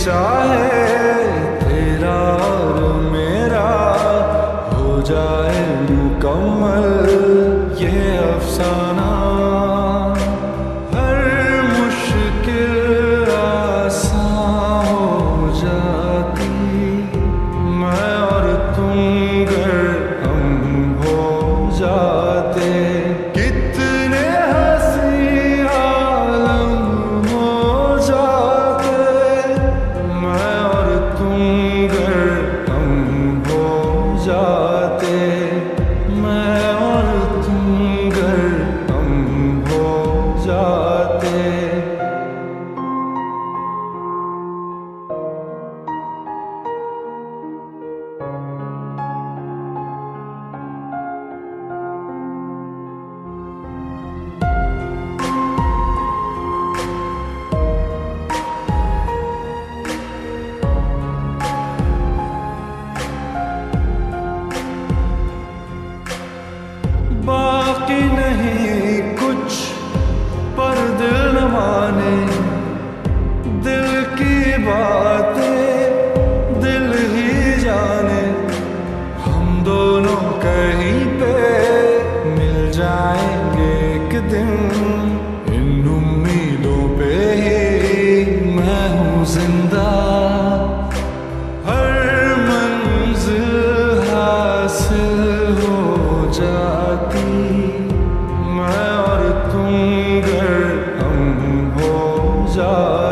चाहे तेरा और मेरा हो जाए मुकम्मल ये अफसाना, हर मुश्किल आसान हो जाती मैं और तुम गर हम हो जाते। कितने हंसी आलम हो जाते मैं और तुम गर हम हो जाते, मैं और तुम गर हम हो जाते। बाकी नहीं कुछ पर दिल न माने, दिल की बातें दिल ही जाने। हम दोनों कहीं पे मिल जाएंगे एक दिन, इन उम्मीदों पे ही मैं हूँ जिंदा। हर मंजिल हासिल हो जाती मैं और तुम गर हम हो जाते।